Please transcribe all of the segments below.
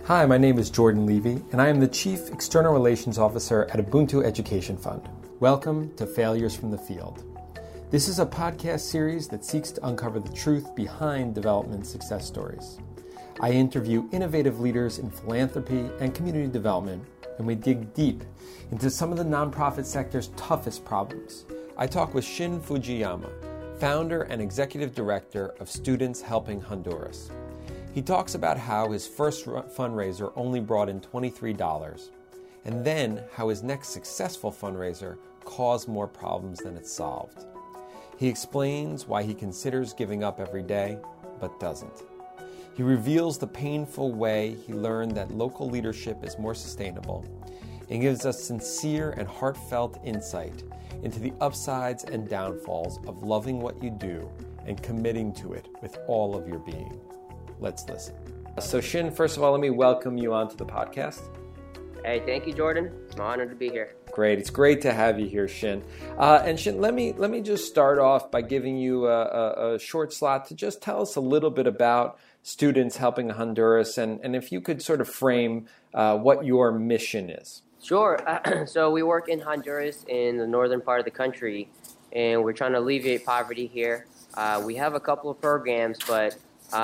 Hi, my name is Jordan Levy, and I am the Chief External Relations Officer at Ubuntu Education Fund. Welcome to Failures from the Field. This is a podcast series that seeks to uncover the truth behind development success stories. I interview innovative leaders in philanthropy and community development, and we dig deep into some of the nonprofit sector's toughest problems. I talk with Shin Fujiyama, founder and executive director of Students Helping Honduras. He talks about how his first fundraiser only brought in $23, and then how his next successful fundraiser caused more problems than it solved. He explains why he considers giving up every day, but doesn't. He reveals the painful way he learned that local leadership is more sustainable, and gives us sincere and heartfelt insight into the upsides and downfalls of loving what you do and committing to it with all of your being. Let's listen. So Shin, first of all, let me welcome you onto the podcast. Hey, thank you, Jordan. It's an honor to be here. Great. It's great to have you here, Shin. And Shin, let me just start off by giving you a short slot to just tell us a little bit about Students Helping Honduras, and if you could sort of frame what your mission is. Sure. So we work in Honduras in the northern part of the country, and we're trying to alleviate poverty here. We have a couple of programs, but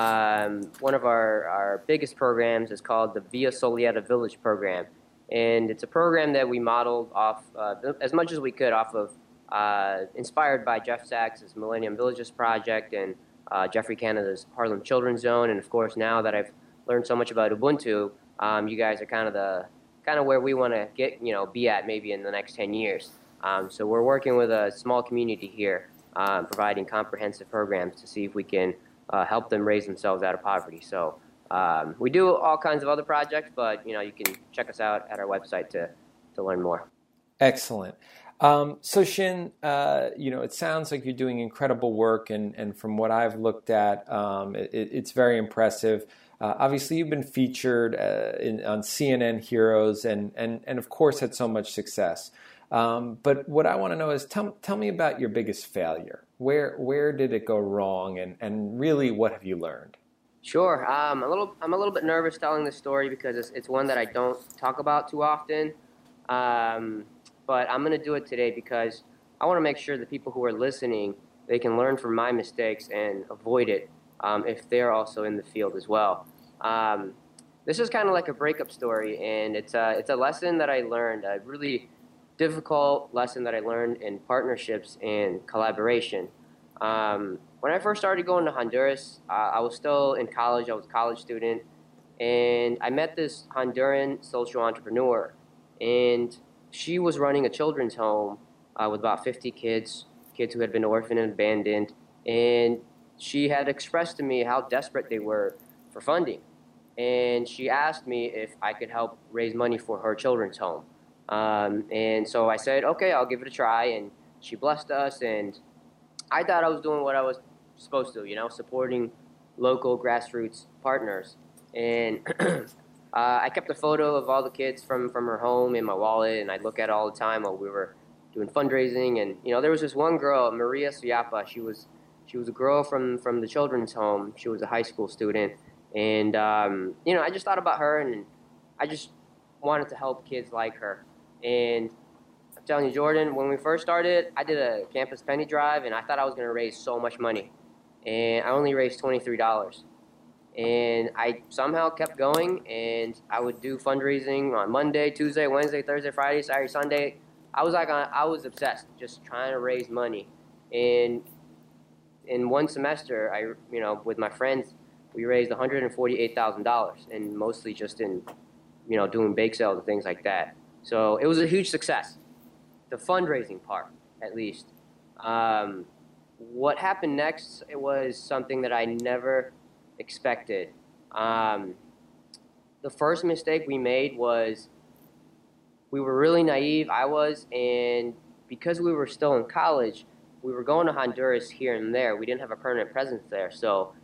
one of our biggest programs is called the Villa Soleada Village program, and it's a program that we modeled off as much as we could off of inspired by Jeff Sachs' Millennium Villages project and Geoffrey Canada's Harlem Children's Zone, and of course now that I've learned so much about Ubuntu, you guys are kind of where we want to be at maybe in the next 10 years. So we're working with a small community here, providing comprehensive programs to see if we can help them raise themselves out of poverty. So we do all kinds of other projects, but you can check us out at our website to learn more. Excellent. So Shin, it sounds like you're doing incredible work, and from what I've looked at, it's very impressive. Obviously, you've been featured on CNN Heroes, and of course had so much success. But what I want to know is, tell me about your biggest failure. Where did it go wrong, and really, what have you learned? Sure. I'm a little bit nervous telling this story because it's one that I don't talk about too often. But I'm going to do it today because I want to make sure the people who are listening, they can learn from my mistakes and avoid it if they're also in the field as well. This is kind of like a breakup story, and it's a lesson that I learned, a really difficult lesson that I learned in partnerships and collaboration. When I first started going to Honduras, I was still in college. I was a college student, and I met this Honduran social entrepreneur, and she was running a children's home with about 50 kids who had been orphaned and abandoned, and she had expressed to me how desperate they were for funding, and she asked me if I could help raise money for her children's home. And so I said, okay, I'll give it a try, and she blessed us, and I thought I was doing what I was supposed to, supporting local grassroots partners. And I kept a photo of all the kids from her home in my wallet, and I'd look at it all the time while we were doing fundraising. And, there was this one girl, Maria Suyapa. She was a girl from the children's home. She was a high school student. And, I just thought about her, and I just wanted to help kids like her. And I'm telling you, Jordan, when we first started, I did a campus penny drive, and I thought I was going to raise so much money. And I only raised $23. And I somehow kept going, and I would do fundraising on Monday, Tuesday, Wednesday, Thursday, Friday, Saturday, Sunday. I was obsessed, just trying to raise money. And in one semester, with my friends, we raised $148,000, and mostly just in, doing bake sales and things like that. So it was a huge success, the fundraising part, at least. What happened next, it was something that I never expected. The first mistake we made was we were really naive, I was, and because we were still in college, we were going to Honduras here and there. We didn't have a permanent presence there. So,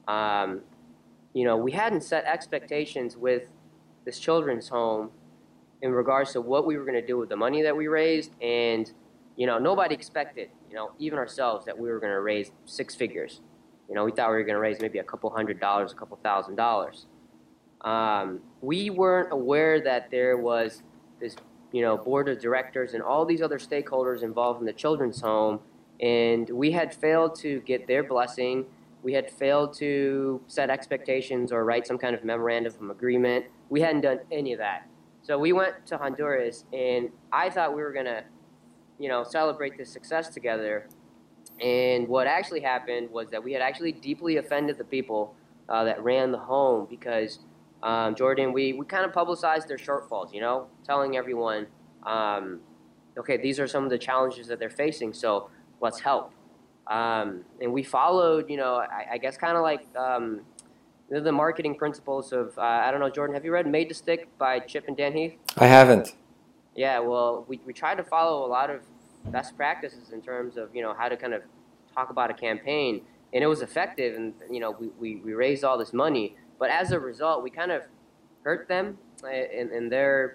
we hadn't set expectations with this children's home in regards to what we were going to do with the money that we raised. And, nobody expected, even ourselves, that we were going to raise six figures. We thought we were going to raise maybe a couple $100, a couple $1,000. We weren't aware that there was this, board of directors and all these other stakeholders involved in the children's home, and we had failed to get their blessing. We had failed to set expectations or write some kind of memorandum of agreement. We hadn't done any of that. So we went to Honduras, and I thought we were gonna, celebrate this success together. And what actually happened was that we had actually deeply offended the people that ran the home because, Jordan, we kind of publicized their shortfalls, telling everyone, okay, these are some of the challenges that they're facing, so let's help. And we followed, I guess kind of like the marketing principles of, I don't know, Jordan, have you read Made to Stick by Chip and Dan Heath? I haven't. Yeah, well, we tried to follow a lot of best practices in terms of, how to kind of talk about a campaign, and it was effective, and, we raised all this money, but as a result, we kind of hurt them in their,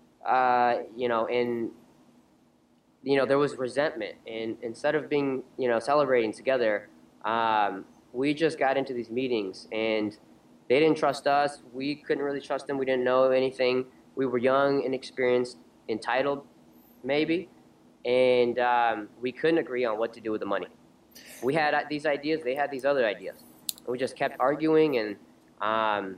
in, there was resentment, and instead of being, celebrating together, we just got into these meetings, and they didn't trust us. We couldn't really trust them. We didn't know anything. We were young, inexperienced, entitled, maybe, and we couldn't agree on what to do with the money. We had these ideas. They had these other ideas. And we just kept arguing, and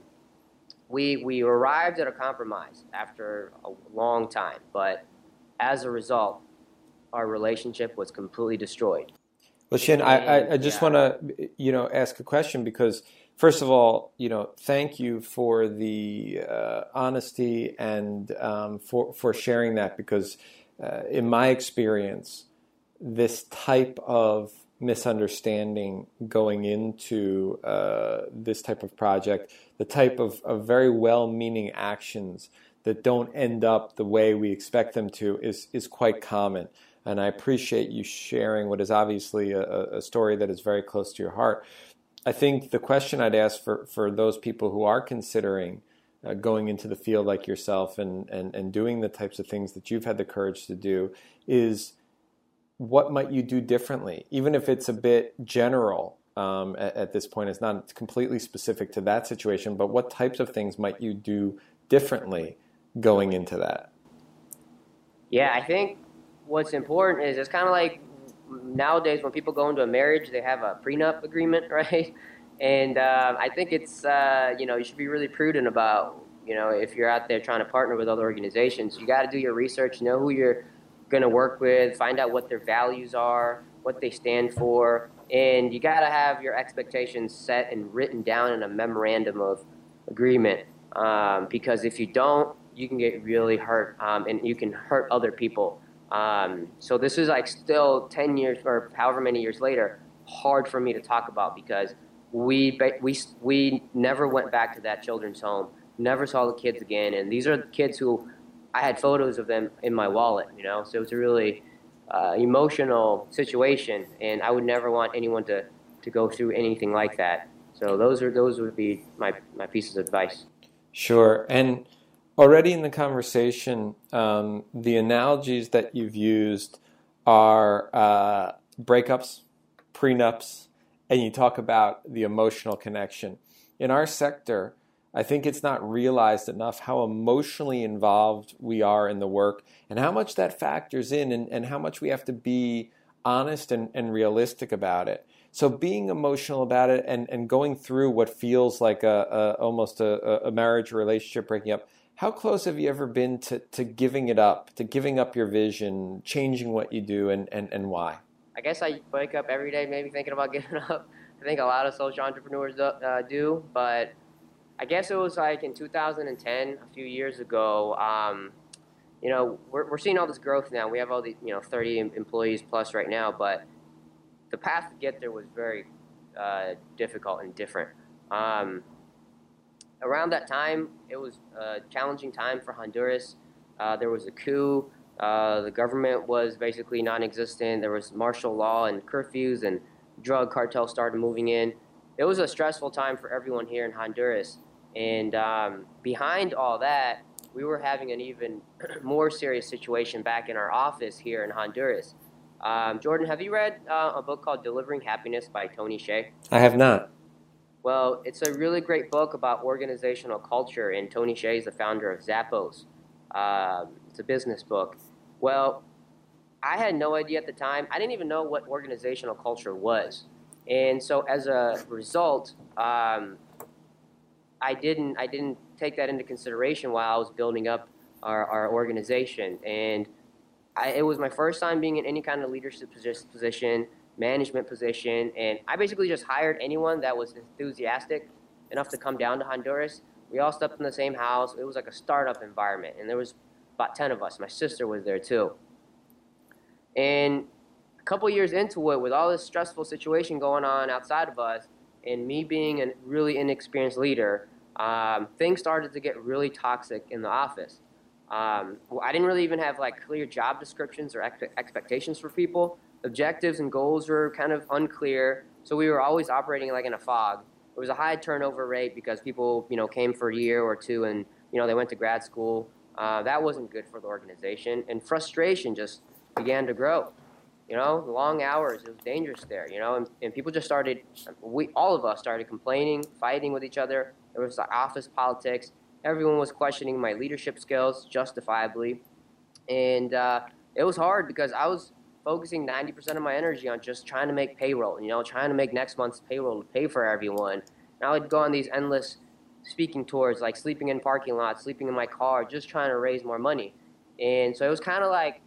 we arrived at a compromise after a long time. But as a result, our relationship was completely destroyed. Well, Shin, I just want to, ask a question because, first of all, thank you for the honesty and for sharing that because, in my experience, this type of misunderstanding going into this type of project, the type of very well-meaning actions that don't end up the way we expect them to is quite common. And I appreciate you sharing what is obviously a story that is very close to your heart. I think the question I'd ask for those people who are considering going into the field like yourself and doing the types of things that you've had the courage to do is what might you do differently? Even if it's a bit general at this point, it's not completely specific to that situation, but what types of things might you do differently going into that? Yeah, I think what's important is it's kind of like nowadays when people go into a marriage, they have a prenup agreement, right? And I think it's, you should be really prudent about, if you're out there trying to partner with other organizations, you got to do your research, know who you're going to work with, find out what their values are, what they stand for, and you got to have your expectations set and written down in a memorandum of agreement, because if you don't, you can get really hurt, and you can hurt other people. So this is like still 10 years or however many years later, hard for me to talk about because we never went back to that children's home, never saw the kids again, and these are the kids who I had photos of them in my wallet, so it's a really emotional situation, and I would never want anyone to go through anything like that. So those would be my pieces of advice. Sure. And already in the conversation, the analogies that you've used are breakups, prenups, and you talk about the emotional connection. In our sector, I think it's not realized enough how emotionally involved we are in the work and how much that factors in and how much we have to be honest and realistic about it. So being emotional about it and going through what feels like almost a marriage or relationship breaking up, how close have you ever been to giving it up, to giving up your vision, changing what you do and why? I guess I wake up every day maybe thinking about giving up. I think a lot of social entrepreneurs do, but I guess it was like in 2010, a few years ago, we're seeing all this growth now. We have all the 30 employees plus right now, but the path to get there was very difficult and different. Around that time, it was a challenging time for Honduras. There was a coup. The government was basically non-existent. There was martial law and curfews, and drug cartels started moving in. It was a stressful time for everyone here in Honduras. And behind all that, we were having an even more serious situation back in our office here in Honduras. Jordan, have you read a book called Delivering Happiness by Tony Hsieh? I have not. Well, it's a really great book about organizational culture, and Tony Hsieh is the founder of Zappos. It's a business book. Well, I had no idea at the time. I didn't even know what organizational culture was, and so as a result, I didn't take that into consideration while I was building up our organization. And it was my first time being in any kind of leadership position, management position, and I basically just hired anyone that was enthusiastic enough to come down to Honduras. We all slept in the same house. It was like a startup environment, and there was about 10 of us. My sister was there too. And a couple years into it, with all this stressful situation going on outside of us, and me being a really inexperienced leader, things started to get really toxic in the office. I didn't really even have like clear job descriptions or expectations for people. Objectives and goals were kind of unclear, so we were always operating like in a fog. There was a high turnover rate because people, came for a year or two and they went to grad school. That wasn't good for the organization, and frustration just began to grow. The long hours, it was dangerous there, and people just started, all of us started complaining, fighting with each other. There was like office politics. Everyone was questioning my leadership skills, justifiably. And it was hard because I was focusing 90% of my energy on just trying to make payroll, trying to make next month's payroll to pay for everyone. And I would go on these endless speaking tours, like sleeping in parking lots, sleeping in my car, just trying to raise more money. And so it was kind of like,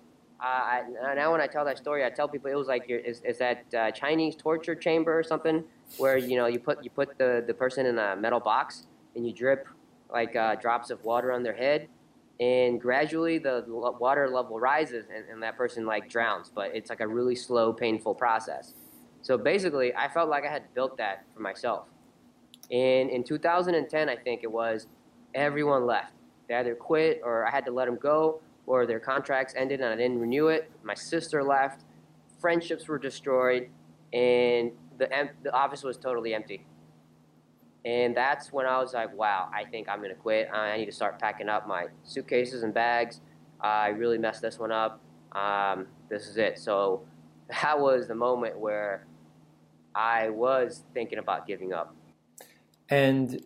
now when I tell that story, I tell people it was like is that Chinese torture chamber or something, where you put the person in a metal box and you drip like drops of water on their head, and gradually the water level rises and that person like drowns, but it's like a really slow, painful process. So basically, I felt like I had built that for myself. And in 2010, I think it was, everyone left. They either quit or I had to let them go, or their contracts ended and I didn't renew it. My sister left. Friendships were destroyed, and the office was totally empty. And that's when I was like, wow, I think I'm going to quit. I need to start packing up my suitcases and bags. I really messed this one up. This is it. So that was the moment where I was thinking about giving up. And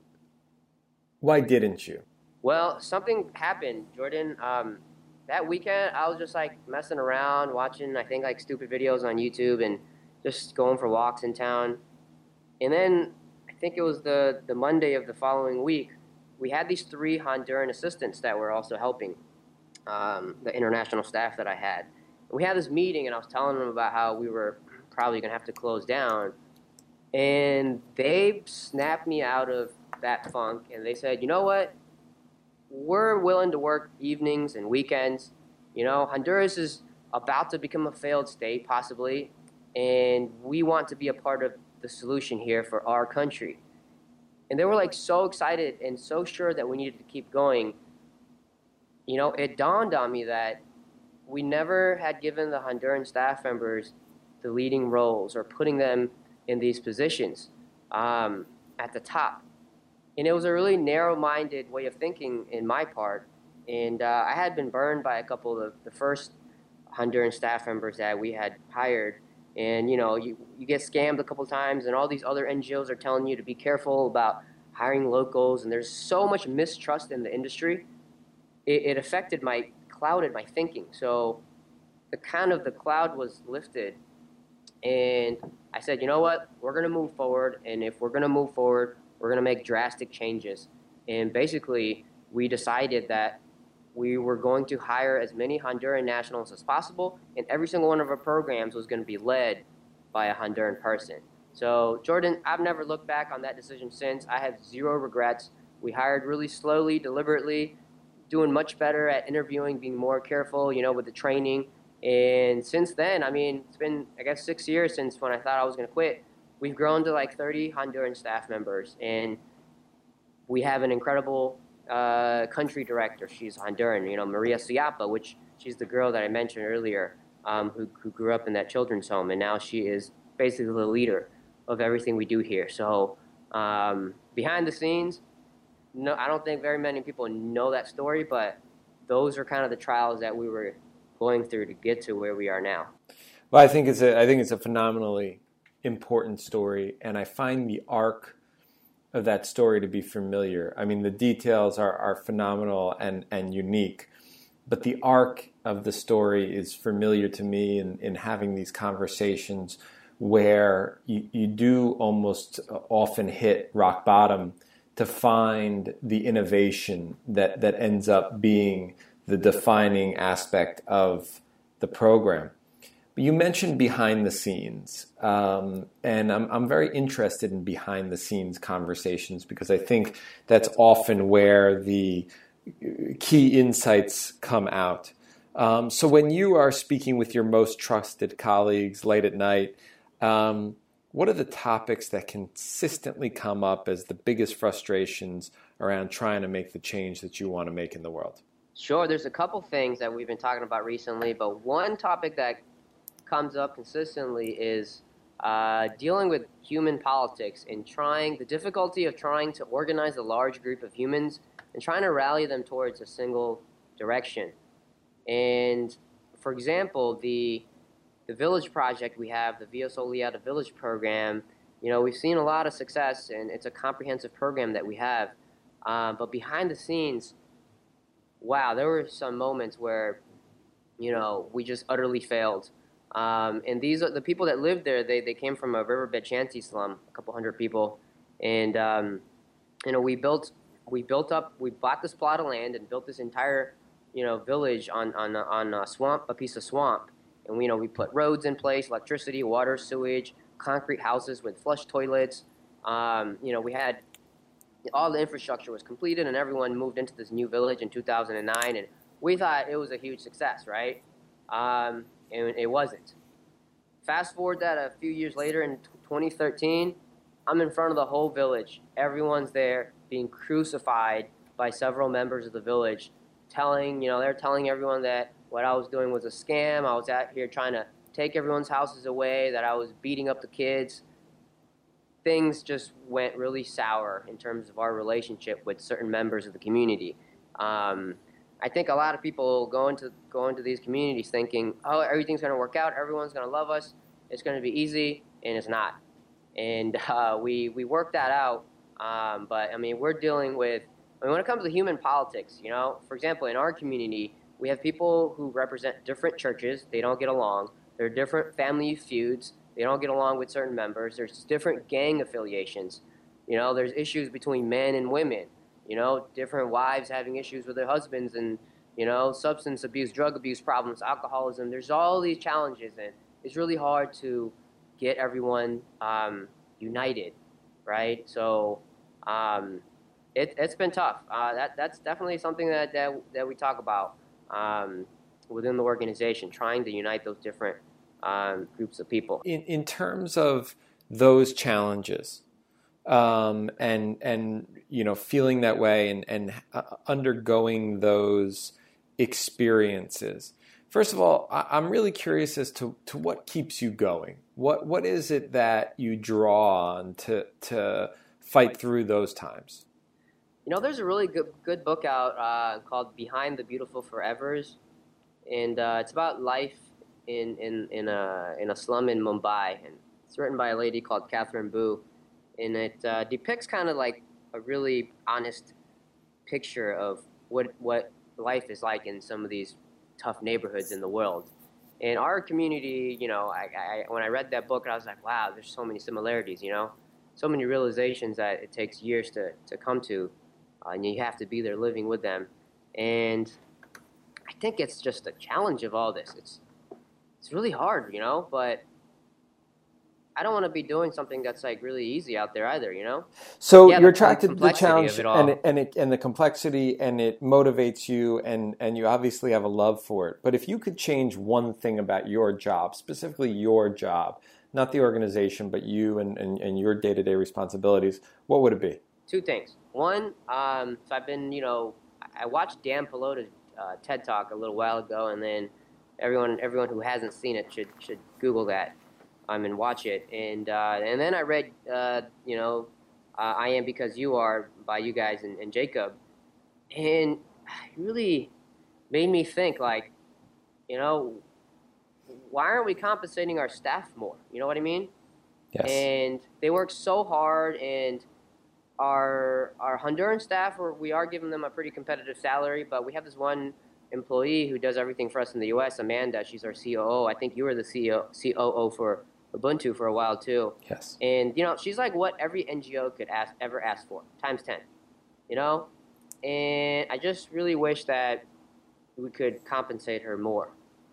why didn't you? Well, something happened, Jordan. That weekend, I was just like messing around, watching, I think, like stupid videos on YouTube and just going for walks in town. And then I think it was the Monday of the following week, we had these 3 Honduran assistants that were also helping the international staff that I had. We had this meeting, and I was telling them about how we were probably going to have to close down. And they snapped me out of that funk, and they said, you know what? We're willing to work evenings and weekends. Honduras is about to become a failed state, possibly, and we want to be a part of the solution here for our country. And they were like so excited and so sure that we needed to keep going. It dawned on me that we never had given the Honduran staff members the leading roles or putting them in these positions at the top. And it was a really narrow-minded way of thinking in my part. And I had been burned by a couple of the first Honduran staff members that we had hired. And, you get scammed a couple times, and all these other NGOs are telling you to be careful about hiring locals. And there's so much mistrust in the industry. It clouded my thinking. So the cloud was lifted. And I said, you know what? We're going to move forward. And if we're going to move forward, we're going to make drastic changes. And basically, we decided that we were going to hire as many Honduran nationals as possible, and every single one of our programs was going to be led by a Honduran person. So, Jordan, I've never looked back on that decision since. I have zero regrets. We hired really slowly, deliberately, doing much better at interviewing, being more careful, with the training. And since then, it's been, 6 years since when I thought I was going to quit. We've grown to like 30 Honduran staff members, and we have an incredible country director. She's Honduran, Maria Siapa, which she's the girl that I mentioned earlier, who grew up in that children's home, and now she is basically the leader of everything we do here. So behind the scenes, no, I don't think very many people know that story, but those are kind of the trials that we were going through to get to where we are now. Well, I think it's a phenomenally important story, and I find the arc of that story to be familiar. I mean, the details are phenomenal and unique, but the arc of the story is familiar to me in having these conversations where you do almost often hit rock bottom to find the innovation that ends up being the defining aspect of the program. But you mentioned behind the scenes, and I'm very interested in behind the scenes conversations because I think that's often where the key insights come out. So when you are speaking with your most trusted colleagues late at night, what are the topics that consistently come up as the biggest frustrations around trying to make the change that you want to make in the world? Sure, there's a couple things that we've been talking about recently, but one topic that comes up consistently is dealing with human politics and the difficulty of trying to organize a large group of humans and trying to rally them towards a single direction. And for example, the Village Project we have, the Via Soleada Village program, we've seen a lot of success, and it's a comprehensive program that we have. But behind the scenes, wow, there were some moments where, we just utterly failed. And these are the people that lived there. They came from a riverbed shanty slum, a couple hundred people, and we bought this plot of land and built this entire village on a piece of swamp. And we put roads in place, electricity, water, sewage, concrete houses with flush toilets. We had all the infrastructure was completed, and everyone moved into this new village in 2009. And we thought it was a huge success, right? And it wasn't. Fast forward that a few years later in 2013, I'm in front of the whole village. Everyone's there being crucified by several members of the village, they're telling everyone that what I was doing was a scam. I was out here trying to take everyone's houses away, that I was beating up the kids. Things just went really sour in terms of our relationship with certain members of the community. I think a lot of people go into these communities thinking, oh, everything's going to work out, everyone's going to love us, it's going to be easy, and it's not. And we worked that out, but I mean, we're dealing with, when it comes to human politics, for example, in our community, we have people who represent different churches. They don't get along. There are different family feuds. They don't get along with certain members. There's different gang affiliations. There's issues between men and women. Different wives having issues with their husbands, and, substance abuse, drug abuse problems, alcoholism. There's all these challenges, and it's really hard to get everyone united, right? So it's been tough. That's definitely something that we talk about within the organization, trying to unite those different groups of people. In terms of those challenges, and feeling that way and undergoing those experiences. First of all, I'm really curious as to what keeps you going. What is it that you draw on to fight through those times? There's a really good book out called Behind the Beautiful Forevers, and it's about life in a slum in Mumbai, and it's written by a lady called Catherine Boo, and it depicts kind of like a really honest picture of what life is like in some of these tough neighborhoods in the world. In our community, when I read that book, I was like, wow, there's so many similarities, so many realizations that it takes years to come to, and you have to be there living with them. And I think it's just a challenge of all this. It's really hard, but I don't want to be doing something that's like really easy out there either, So yeah, you're attracted to the challenge and the complexity, and it motivates you, and you obviously have a love for it. But if you could change one thing about your job, specifically your job, not the organization, but you and your day-to-day responsibilities, what would it be? Two things. One, so I've been, I watched Dan Pelota's TED Talk a little while ago, and then everyone who hasn't seen it should Google that and watch it. And then I read, I Am Because You Are by you guys and Jacob, and it really made me think, like, why aren't we compensating our staff more? You know what I mean? Yes. And they work so hard, and our Honduran staff, we are giving them a pretty competitive salary, but we have this one employee who does everything for us in the U.S., Amanda. She's our COO. I think you were the COO for Ubuntu for a while too. Yes. And she's like what every NGO could ever ask for, times 10. And I just really wish that we could compensate her more.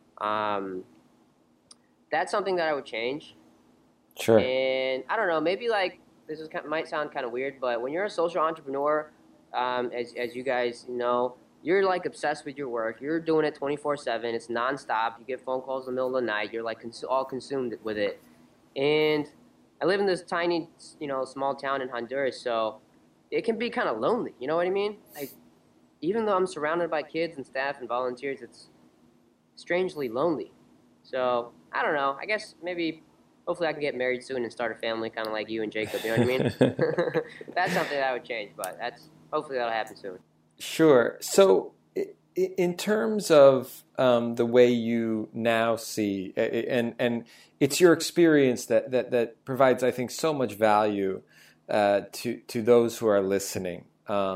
That's something that I would change. Sure. And I don't know, maybe like this might sound kind of weird, but when you're a social entrepreneur, as you guys know, you're like obsessed with your work. You're doing it 24/7. It's nonstop. You get phone calls in the middle of the night. You're like all consumed with it. And I live in this tiny, small town in Honduras, so it can be kind of lonely. You know what I mean? Like, even though I'm surrounded by kids and staff and volunteers, it's strangely lonely. So I don't know. I guess maybe, hopefully, I can get married soon and start a family, kind of like you and Jacob. You know what I mean? That's something that I would change, but hopefully that'll happen soon. Sure. So, in terms of the way you now see, and it's your experience that provides, I think, so much value to those who are listening,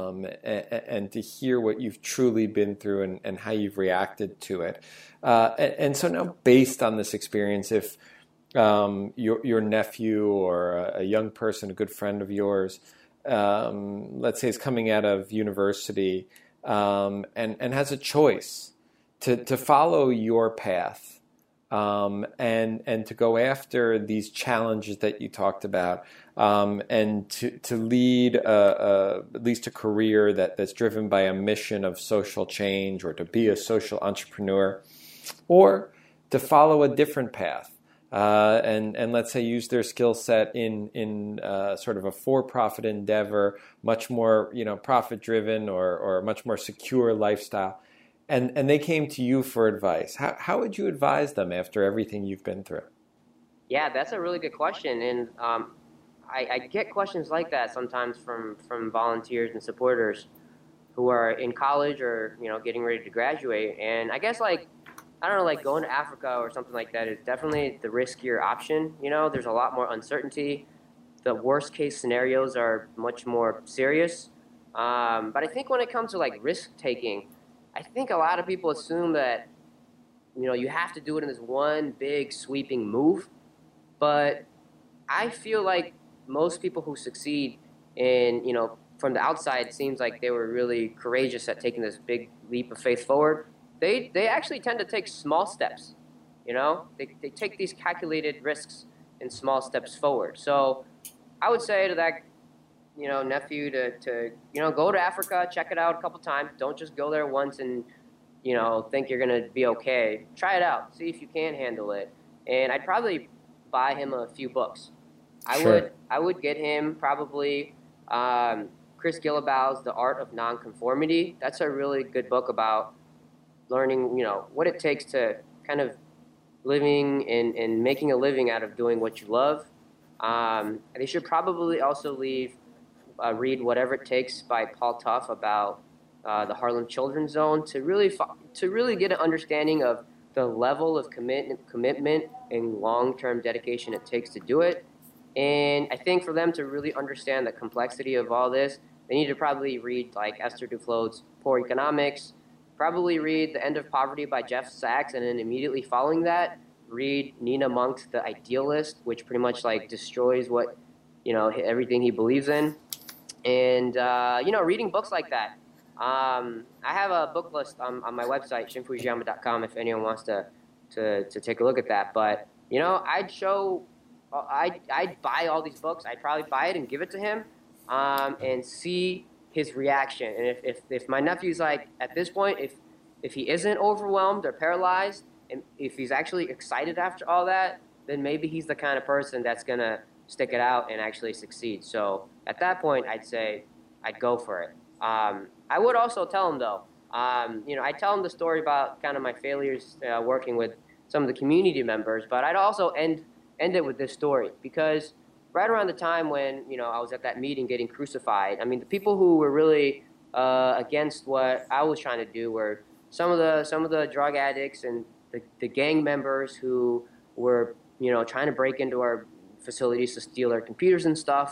and to hear what you've truly been through and how you've reacted to it. And so now, based on this experience, if your nephew or a young person, a good friend of yours, let's say is coming out of university and has a choice to follow your path and to go after these challenges that you talked about, and to lead at least a career that's driven by a mission of social change, or to be a social entrepreneur, or to follow a different path. And let's say use their skill set in sort of a for-profit endeavor, much more profit-driven or much more secure lifestyle, and they came to you for advice. How would you advise them after everything you've been through? Yeah, that's a really good question, and I get questions like that sometimes from volunteers and supporters who are in college or getting ready to graduate, and I guess I don't know, like going to Africa or something like that is definitely the riskier option. There's a lot more uncertainty. The worst case scenarios are much more serious. But I think when it comes to like risk taking, I think a lot of people assume that, you have to do it in this one big sweeping move. But I feel like most people who succeed in, from the outside, it seems like they were really courageous at taking this big leap of faith forward. They actually tend to take small steps, They take these calculated risks in small steps forward. So I would say to that, nephew to go to Africa, check it out a couple times. Don't just go there once and, think you're going to be okay. Try it out. See if you can handle it. And I'd probably buy him a few books. Sure. I would get him probably Chris Guillebeau's The Art of Nonconformity. That's a really good book about learning, what it takes to kind of living and making a living out of doing what you love. They should probably also read Whatever It Takes by Paul Tough about the Harlem Children's Zone to really get an understanding of the level of commitment and long-term dedication it takes to do it. And I think for them to really understand the complexity of all this, they need to probably read like Esther Duflo's Poor Economics, probably read The End of Poverty by Jeff Sachs, and then immediately following that, read Nina Monk's The Idealist, which pretty much like destroys what, everything he believes in. And, reading books like that. I have a book list on my website, shinfujiyama.com, if anyone wants to take a look at that. But, I'd buy all these books. I'd probably buy it and give it to him and see his reaction. And if my nephew's like, at this point, if he isn't overwhelmed or paralyzed, and if he's actually excited after all that, then maybe he's the kind of person that's going to stick it out and actually succeed. So at that point, I'd say I'd go for it. I would also tell him, though, I tell him the story about kind of my failures working with some of the community members, but I'd also end it with this story, because right around the time when, I was at that meeting getting crucified, I mean, the people who were really against what I was trying to do were some of the drug addicts and the gang members who were, trying to break into our facilities to steal our computers and stuff.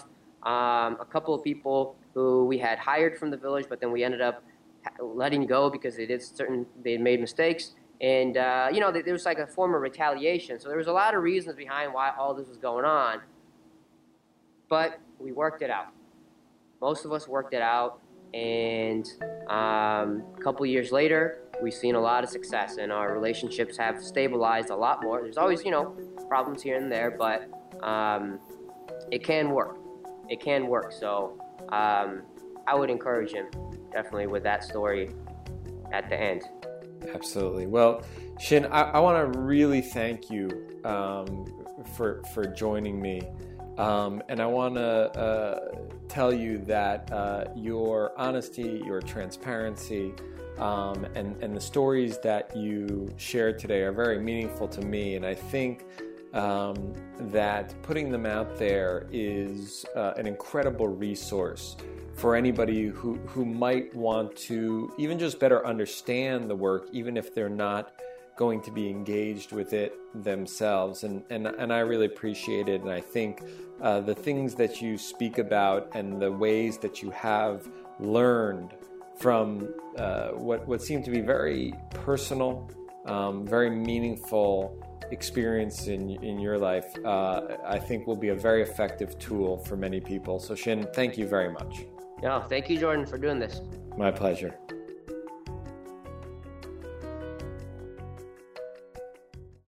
a couple of people who we had hired from the village, but then we ended up letting go because they had made mistakes. And, there was like a form of retaliation. So there was a lot of reasons behind why all this was going on. But we worked it out. Most of us worked it out. And a couple of years later, we've seen a lot of success, and our relationships have stabilized a lot more. There's always, problems here and there, but it can work. It can work. So I would encourage him, definitely, with that story at the end. Absolutely. Well, Shin, I want to really thank you for joining me. And I want to tell you that your honesty, your transparency, and the stories that you shared today are very meaningful to me. And I think that putting them out there is an incredible resource for anybody who might want to even just better understand the work, even if they're not going to be engaged with it themselves. And I really appreciate it. And I think the things that you speak about and the ways that you have learned from what seemed to be very personal, very meaningful experience in your life, I think will be a very effective tool for many people. So Shin, thank you very much. No, thank you, Jordan, for doing this. My pleasure.